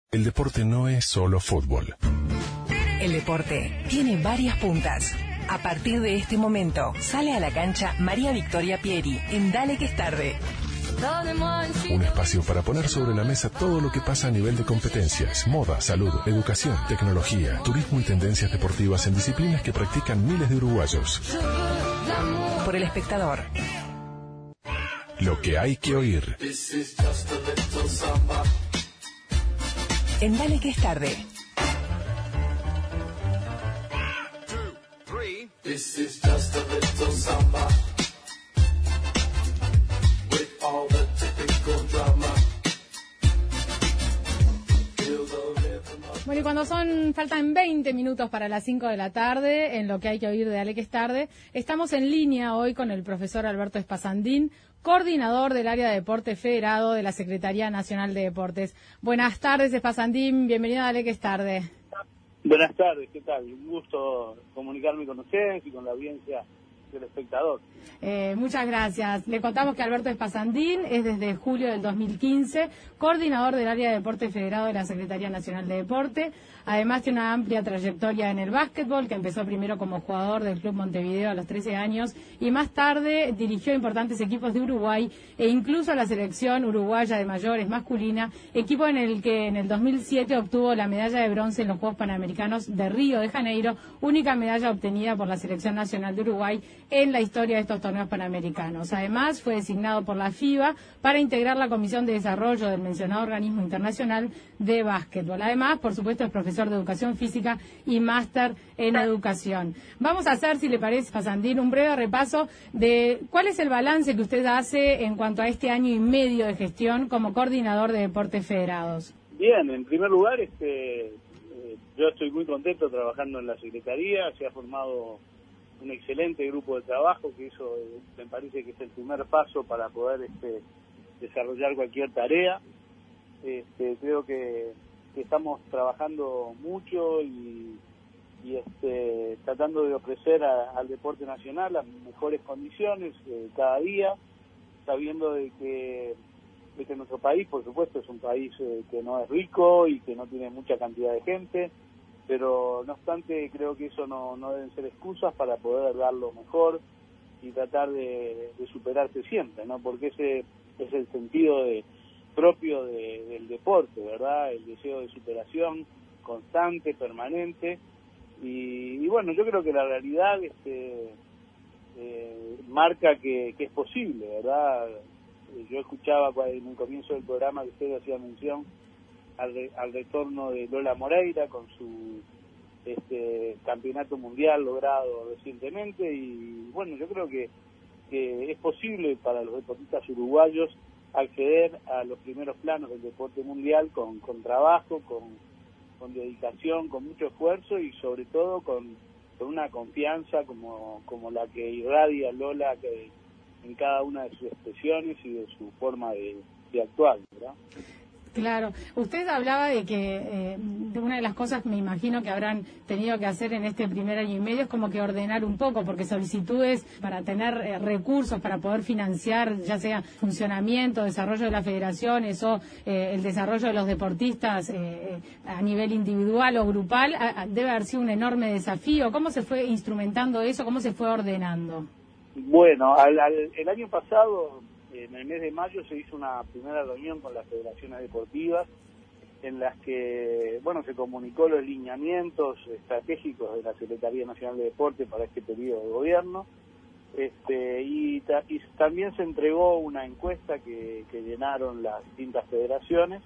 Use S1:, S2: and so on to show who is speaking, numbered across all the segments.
S1: El deporte no es solo fútbol.
S2: El deporte tiene varias puntas. A partir de este momento, sale a la cancha María Victoria Pieri en Dale que es tarde.
S1: Un espacio para poner sobre la mesa todo lo que pasa a nivel de competencias, moda, salud, educación, tecnología, turismo y tendencias deportivas en disciplinas que practican miles de uruguayos.
S2: Por El Espectador.
S1: Lo que hay que oír.
S2: En Dale que es tarde.
S3: This is just a little samba with all the typical drama.
S4: Bueno, y cuando faltan 20 minutos para las 5 de la tarde, en lo que hay que oír de Dale que es tarde, estamos en línea hoy con el profesor Alberto Espasandín, coordinador del área de deporte federado de la Secretaría Nacional de Deportes. Buenas tardes, Espasandín, bienvenido a Dale que es tarde.
S5: Buenas tardes, ¿qué tal? Un gusto comunicarme con ustedes y con la audiencia del Espectador.
S4: Muchas gracias. Le contamos que Alberto Espasandín es desde julio del 2015 coordinador del área de deporte federado de la Secretaría Nacional de Deporte. Además tiene una amplia trayectoria en el básquetbol, que empezó primero como jugador del Club Montevideo a los 13 años y más tarde dirigió importantes equipos de Uruguay e incluso a la selección uruguaya de mayores masculina, equipo en el que en el 2007 obtuvo la medalla de bronce en los Juegos Panamericanos de Río de Janeiro, única medalla obtenida por la Selección Nacional de Uruguay en la historia de estos torneos panamericanos. Además, fue designado por la FIBA para integrar la Comisión de Desarrollo del mencionado organismo internacional de básquetbol. Además, por supuesto, es profesor de Educación Física y máster en Educación. Vamos a hacer, si le parece, Espasandín, un breve repaso de cuál es el balance que usted hace en cuanto a este año y medio de gestión como coordinador de deportes federados.
S5: Bien, en primer lugar, yo estoy muy contento trabajando en la Secretaría. Se ha formado un excelente grupo de trabajo, que eso me parece que es el primer paso para poder desarrollar cualquier tarea. Creo que estamos trabajando mucho y tratando de ofrecer al deporte nacional las mejores condiciones cada día, sabiendo de que nuestro país, por supuesto, es un país que no es rico y que no tiene mucha cantidad de gente, pero no obstante creo que eso no deben ser excusas para poder dar lo mejor y tratar de superarse siempre, ¿no? Porque ese es el sentido propio del deporte, ¿verdad? El deseo de superación constante, permanente, y bueno, yo creo que la realidad marca que es posible, ¿verdad? Yo escuchaba en un comienzo del programa que usted hacía mención al retorno de Lola Moreira con su campeonato mundial logrado recientemente, y bueno, yo creo que es posible para los deportistas uruguayos acceder a los primeros planos del deporte mundial con trabajo, con dedicación, con mucho esfuerzo y sobre todo con una confianza como la que irradia Lola en cada una de sus expresiones y de su forma de actuar, ¿verdad?
S4: Claro, usted hablaba de que de una de las cosas me imagino que habrán tenido que hacer en este primer año y medio es como que ordenar un poco, porque solicitudes para tener recursos para poder financiar ya sea funcionamiento, desarrollo de las federaciones o el desarrollo de los deportistas a nivel individual o grupal, debe haber sido un enorme desafío. ¿Cómo se fue instrumentando eso? ¿Cómo se fue ordenando?
S5: Bueno, el año pasado, en el mes de mayo, se hizo una primera reunión con las federaciones deportivas en las que, bueno, se comunicó los lineamientos estratégicos de la Secretaría Nacional de Deporte para este periodo de gobierno, y también se entregó una encuesta que llenaron las distintas federaciones,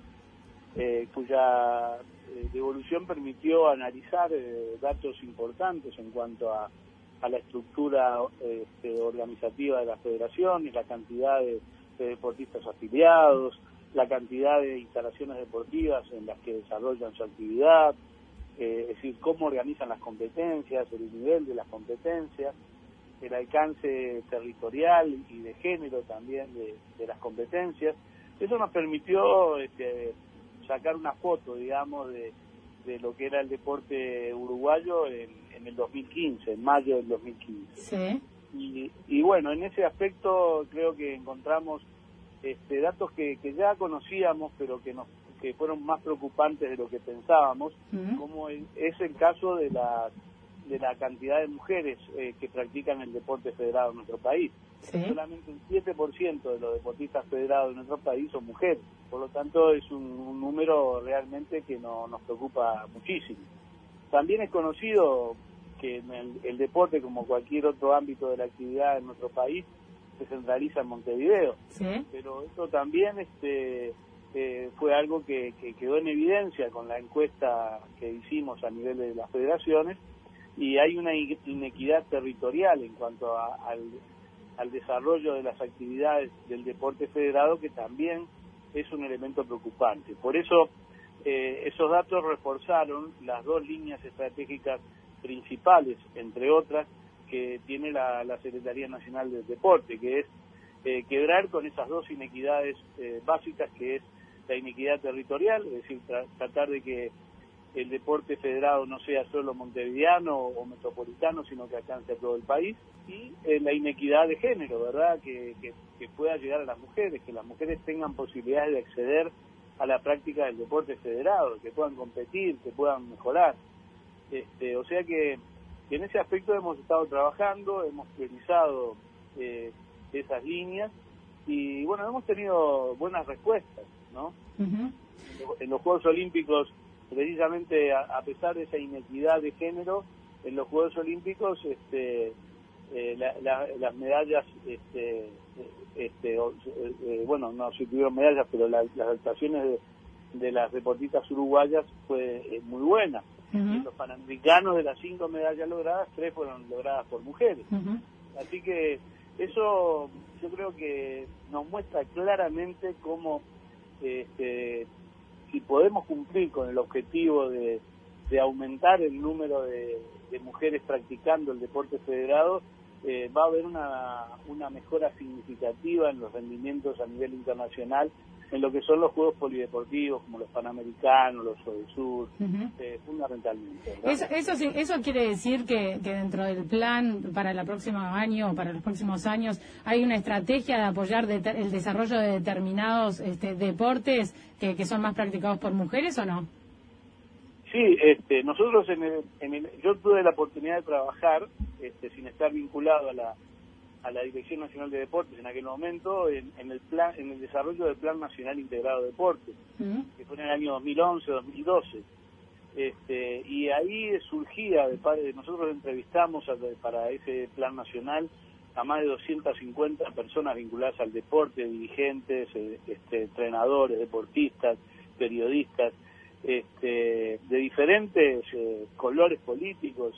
S5: cuya devolución permitió analizar datos importantes en cuanto a la estructura organizativa de las federaciones, la cantidad de deportistas afiliados, la cantidad de instalaciones deportivas en las que desarrollan su actividad, es decir, cómo organizan las competencias, el nivel de las competencias, el alcance territorial y de género también de las competencias. Eso nos permitió sacar una foto, digamos, de lo que era el deporte uruguayo en el 2015, en mayo del 2015.
S4: Sí.
S5: Y bueno, en ese aspecto creo que encontramos datos que ya conocíamos, pero que que fueron más preocupantes de lo que pensábamos, como es el caso de la cantidad de mujeres que practican el deporte federado en nuestro país. ¿Sí? Solamente un 7% de los deportistas federados en nuestro país son mujeres. Por lo tanto, es un número realmente que nos preocupa muchísimo. También es conocido que en el deporte, como cualquier otro ámbito de la actividad en nuestro país, se centraliza en Montevideo. ¿Sí? Pero esto también fue algo que quedó en evidencia con la encuesta que hicimos a nivel de las federaciones, y hay una inequidad territorial en cuanto al desarrollo de las actividades del deporte federado, que también es un elemento preocupante. Por eso esos datos reforzaron las dos líneas estratégicas principales, entre otras, que tiene la Secretaría Nacional del Deporte, que es quebrar con esas dos inequidades básicas, que es la inequidad territorial, es decir, tratar de que el deporte federado no sea solo montevideano o metropolitano, sino que alcance a todo el país, y la inequidad de género, ¿verdad?, que pueda llegar a las mujeres, que las mujeres tengan posibilidades de acceder a la práctica del deporte federado, que puedan competir, que puedan mejorar. O sea que en ese aspecto hemos estado trabajando, hemos priorizado esas líneas, y bueno, hemos tenido buenas respuestas, ¿no? En los Juegos Olímpicos, precisamente a pesar de esa inequidad de género, en los Juegos Olímpicos las medallas, bueno, no se tuvieron medallas, pero las actuaciones de las deportistas uruguayas fue muy buena. Y en los Panamericanos, de las 5 medallas logradas, 3 fueron logradas por mujeres. Así que eso yo creo que nos muestra claramente cómo si podemos cumplir con el objetivo de aumentar el número de mujeres practicando el deporte federado, va a haber una mejora significativa en los rendimientos a nivel internacional, en lo que son los Juegos Polideportivos, como los Panamericanos, los Odesur, fundamentalmente.
S4: Eso quiere decir que dentro del plan para el próximo año o para los próximos años hay una estrategia de apoyar el desarrollo de determinados deportes que son más practicados por mujeres, ¿o no?
S5: Sí, nosotros yo tuve la oportunidad de trabajar sin estar vinculado a la Dirección Nacional de Deportes en aquel momento, en el desarrollo del Plan Nacional Integrado de Deportes, que fue en el año 2011-2012. Y ahí surgía, nosotros entrevistamos para ese Plan Nacional a más de 250 personas vinculadas al deporte, dirigentes, entrenadores, deportistas, periodistas, de diferentes colores políticos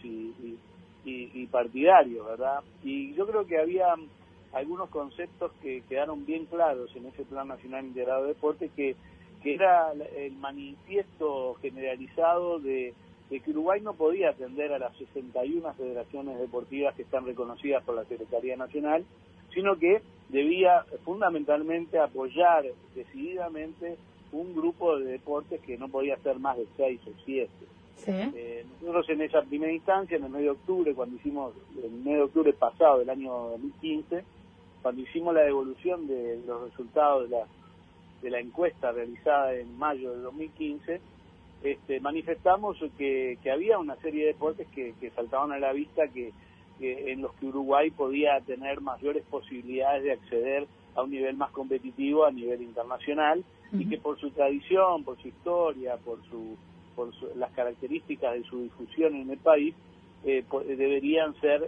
S5: y partidarios, ¿verdad? Y yo creo que había algunos conceptos que quedaron bien claros en ese Plan Nacional Integrado de Deporte, que era el manifiesto generalizado de que Uruguay no podía atender a las 61 federaciones deportivas que están reconocidas por la Secretaría Nacional, sino que debía fundamentalmente apoyar decididamente un grupo de deportes que no podía ser más de 6 o 7. ¿Sí? Nosotros en esa primera instancia, en el mes de octubre, pasado del año 2015, cuando hicimos la devolución de los resultados de la encuesta realizada en mayo de 2015, manifestamos que había una serie de deportes que saltaban a la vista, que en los que Uruguay podía tener mayores posibilidades de acceder a un nivel más competitivo a nivel internacional, y que por su tradición, por su historia, por las características de su difusión en el país, deberían ser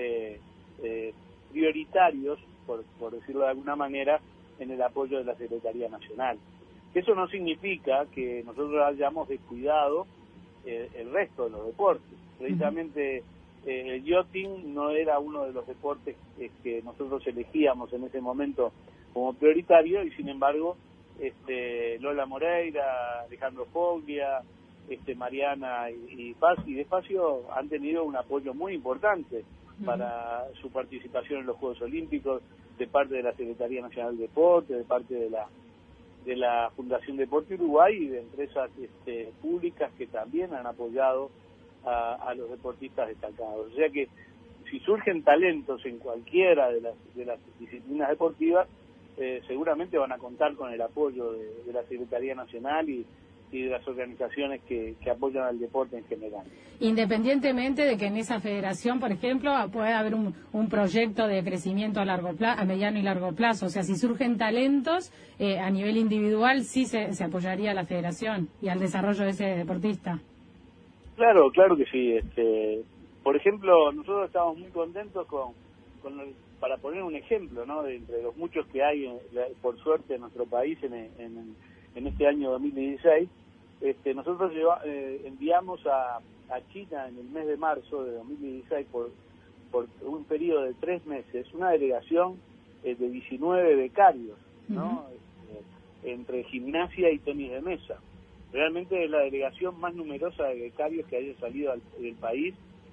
S5: prioritarios, por decirlo de alguna manera, en el apoyo de la Secretaría Nacional. Eso no significa que nosotros hayamos descuidado el resto de los deportes. Precisamente el yachting no era uno de los deportes que nosotros elegíamos en ese momento como prioritario, y sin embargo Lola Moreira, Alejandro Foglia, Mariana y Despacio han tenido un apoyo muy importante para su participación en los Juegos Olímpicos, de parte de la Secretaría Nacional de Deporte, de parte de la Fundación Deporte Uruguay y de empresas públicas que también han apoyado a los deportistas destacados. O sea que si surgen talentos en cualquiera de las disciplinas deportivas, seguramente van a contar con el apoyo de la Secretaría Nacional y de las organizaciones que apoyan al deporte en general.
S4: Independientemente de que en esa federación, por ejemplo, puede haber un proyecto de crecimiento a mediano y largo plazo, o sea, si surgen talentos a nivel individual, sí se apoyaría a la federación y al desarrollo de ese deportista.
S5: Claro que sí. Por ejemplo, nosotros estamos muy contentos para poner un ejemplo, ¿no? De entre los muchos que hay, por suerte, en nuestro país en este año 2016, nosotros enviamos a China en el mes de marzo de 2016 por un periodo de 3 meses una delegación de 19 becarios, ¿no? Entre gimnasia y tenis de mesa. Realmente es la delegación más numerosa de becarios que haya salido del país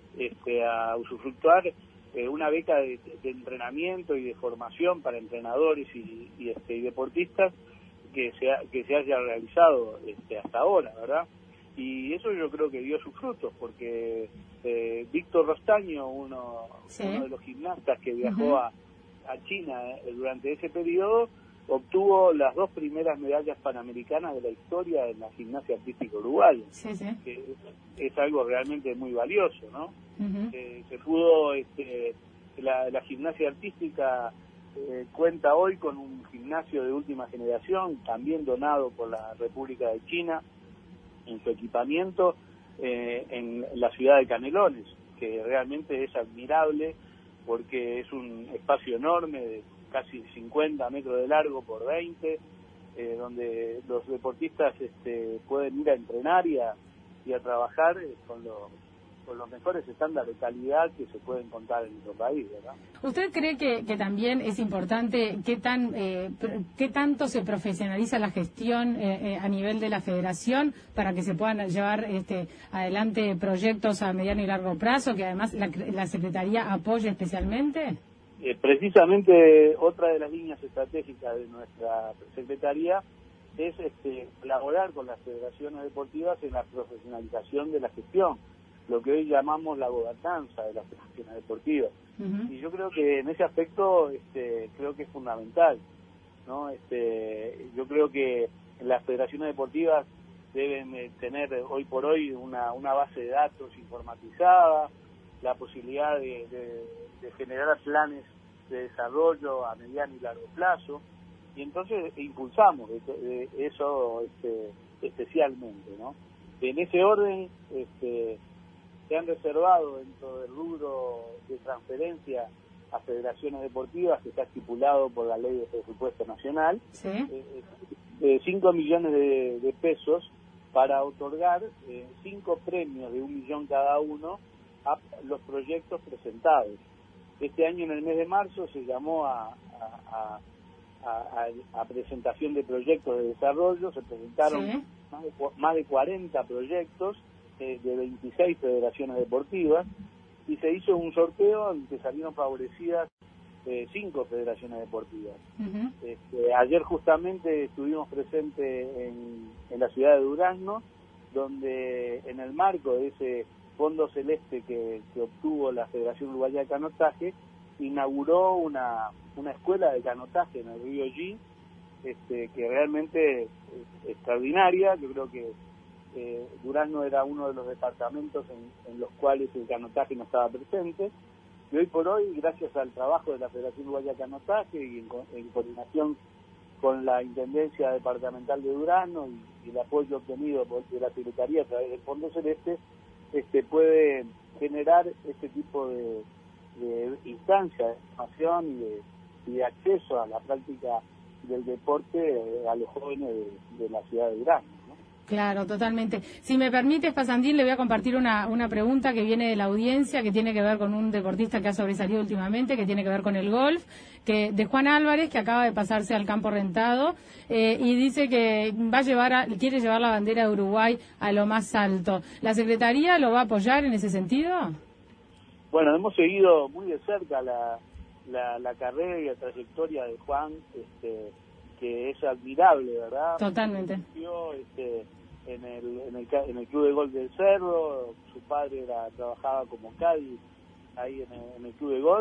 S5: a usufructuar una beca de entrenamiento y de formación para entrenadores y deportistas que se haya realizado hasta ahora, ¿verdad? Y eso yo creo que dio sus frutos, porque Víctor Rostaño, uno de los gimnastas que viajó a China durante ese periodo, obtuvo las 2 primeras medallas panamericanas de la historia en la gimnasia artística uruguaya, que es algo realmente muy valioso, ¿no? Se pudo, la gimnasia artística cuenta hoy con un gimnasio de última generación, también donado por la República de China, en su equipamiento, en la ciudad de Canelones, que realmente es admirable porque es un espacio enorme de casi 50 metros de largo por 20, donde los deportistas pueden ir a entrenar y a trabajar con los mejores estándares de calidad que se pueden contar en nuestro país, ¿verdad?
S4: ¿Usted cree que también es importante qué tanto se profesionaliza la gestión a nivel de la federación para que se puedan llevar adelante proyectos a mediano y largo plazo, que además la Secretaría apoye especialmente?
S5: Precisamente otra de las líneas estratégicas de nuestra Secretaría es colaborar con las federaciones deportivas en la profesionalización de la gestión, lo que hoy llamamos la gobernanza de las federaciones deportivas. Y yo creo que en ese aspecto creo que es fundamental, ¿no? Yo creo que las federaciones deportivas deben tener hoy por hoy una base de datos informatizada, la posibilidad de generar planes de desarrollo a mediano y largo plazo, y entonces impulsamos eso especialmente, ¿no? En ese orden se han reservado dentro del rubro de transferencia a federaciones deportivas, que está estipulado por la Ley de Presupuesto Nacional, 5 millones de pesos para otorgar 5 premios de 1 millón cada uno a los proyectos presentados. Este año, en el mes de marzo, se llamó a presentación de proyectos de desarrollo. Se presentaron más de 40 proyectos de 26 federaciones deportivas, y se hizo un sorteo en que salieron favorecidas 5 federaciones deportivas. Ayer justamente estuvimos presentes en la ciudad de Durazno, donde en el marco de ese fondo celeste que obtuvo la Federación Uruguaya de Canotaje, inauguró una escuela de canotaje en el río G, que realmente es extraordinaria. Yo creo que Durazno era uno de los departamentos en los cuales el canotaje no estaba presente, y hoy por hoy, gracias al trabajo de la Federación Uruguaya de Canotaje y en coordinación con la Intendencia Departamental de Durazno y el apoyo obtenido de la Secretaría a través del Fondo Celeste, puede generar este tipo de instancias de formación y de acceso a la práctica del deporte a los jóvenes de la ciudad de Durazno, ¿no?
S4: Claro, totalmente. Si me permites, Pasandín, le voy a compartir una pregunta que viene de la audiencia, que tiene que ver con un deportista que ha sobresalido últimamente, que tiene que ver con el golf, de Juan Álvarez, que acaba de pasarse al campo rentado, y dice que quiere llevar la bandera de Uruguay a lo más alto. ¿La Secretaría lo va a apoyar en ese sentido?
S5: Bueno, hemos seguido muy de cerca la carrera y la trayectoria de Juan, que es admirable, ¿verdad?
S4: Totalmente.
S5: En el Club de Golf del Cerro. Su padre trabajaba como caddy ahí en el Club de Golf,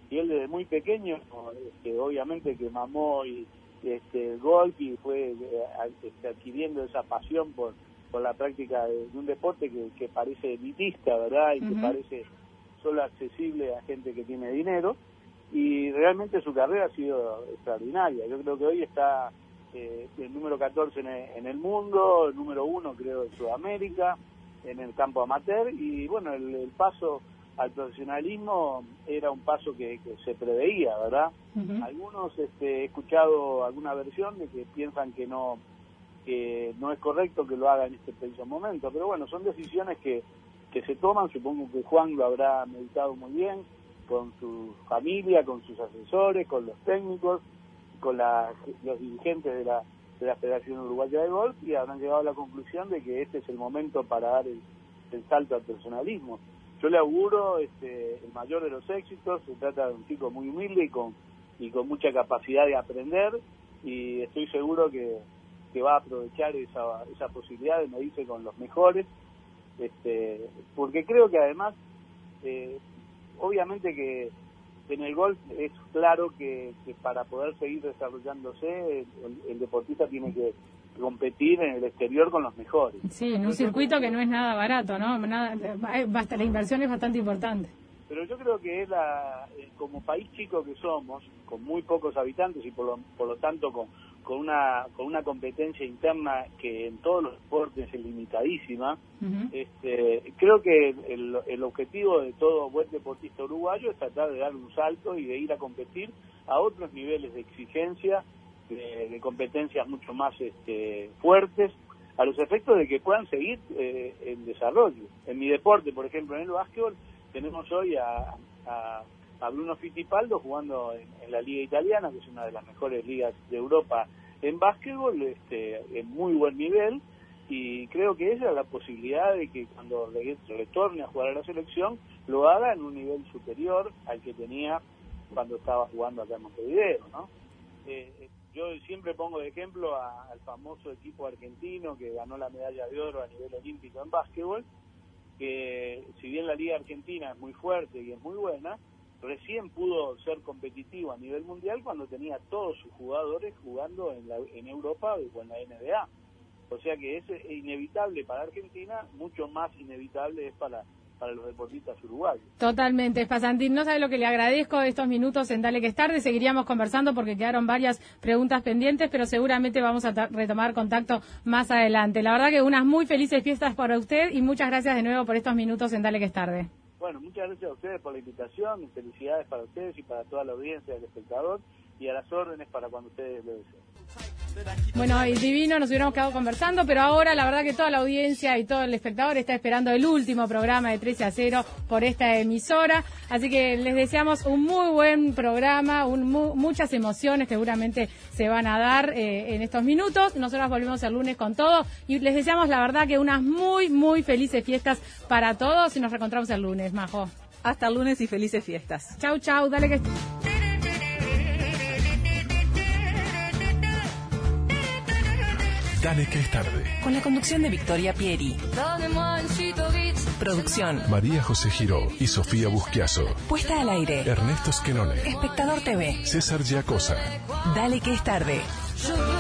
S5: y él desde muy pequeño, obviamente que mamó el golf y fue adquiriendo esa pasión por la práctica de un deporte que parece elitista, ¿verdad? Y que parece solo accesible a gente que tiene dinero, y realmente su carrera ha sido extraordinaria. Yo creo que hoy está el número 14 en el mundo, el número 1 creo en Sudamérica, en el campo amateur, y bueno, el paso al profesionalismo era un paso que se preveía, ¿verdad? Algunos, he escuchado alguna versión de que piensan que no es correcto que lo haga en este preciso momento, pero bueno, son decisiones que se toman. Supongo que Juan lo habrá meditado muy bien con su familia, con sus asesores, con los técnicos, con los dirigentes de la Federación Uruguaya de Golf, y habrán llegado a la conclusión de que este es el momento para dar el salto al personalismo. Yo le auguro el mayor de los éxitos. Se trata de un chico muy humilde y con mucha capacidad de aprender, y estoy seguro que va a aprovechar esa posibilidad de medirse con los mejores, porque creo que además, obviamente que en el golf es claro que para poder seguir desarrollándose el deportista tiene que competir en el exterior con los mejores.
S4: Sí, en un circuito que no es nada barato, ¿no? La inversión es bastante importante.
S5: Pero yo creo que como país chico que somos, con muy pocos habitantes y por lo tanto con una competencia interna que en todos los deportes es limitadísima, creo que el objetivo de todo buen deportista uruguayo es tratar de dar un salto y de ir a competir a otros niveles de exigencia, de competencias mucho más fuertes, a los efectos de que puedan seguir en desarrollo. En mi deporte, por ejemplo, en el básquetbol, tenemos hoy a Bruno Fittipaldo jugando en la liga italiana, que es una de las mejores ligas de Europa en básquetbol, en muy buen nivel, y creo que esa es la posibilidad de que cuando retorne a jugar a la selección lo haga en un nivel superior al que tenía cuando estaba jugando acá en Montevideo, ¿no? Yo siempre pongo de ejemplo al famoso equipo argentino que ganó la medalla de oro a nivel olímpico en básquetbol, que si bien la liga argentina es muy fuerte y es muy buena, recién pudo ser competitivo a nivel mundial cuando tenía todos sus jugadores jugando en Europa o en la NBA. O sea que es inevitable para Argentina, mucho más inevitable es para los deportistas uruguayos.
S4: Totalmente, Spasandín. No sabe lo que le agradezco de estos minutos en Dale que es tarde. Seguiríamos conversando porque quedaron varias preguntas pendientes, pero seguramente vamos a retomar contacto más adelante. La verdad que unas muy felices fiestas para usted y muchas gracias de nuevo por estos minutos en Dale que es tarde.
S5: Bueno, muchas gracias a ustedes por la invitación, felicidades para ustedes y para toda la audiencia del espectador, y a las órdenes para cuando ustedes lo deseen.
S4: Bueno, y divino, nos hubiéramos quedado conversando, pero ahora la verdad que toda la audiencia y todo el espectador está esperando el último programa de 13 a 0 por esta emisora, así que les deseamos un muy buen programa, muchas emociones seguramente se van a dar en estos minutos. Nosotros volvemos el lunes con todo y les deseamos la verdad que unas muy, muy felices fiestas para todos y nos reencontramos el lunes, Majo.
S6: Hasta el lunes y felices fiestas.
S4: Chau, chau, dale que...
S1: Dale que es tarde.
S2: Con la conducción de Victoria Pieri. Producción
S1: María José Giró y Sofía Busquiazo.
S2: Puesta al aire
S1: Ernesto Skenone.
S2: Espectador TV.
S1: César Giacosa.
S2: Dale que es tarde.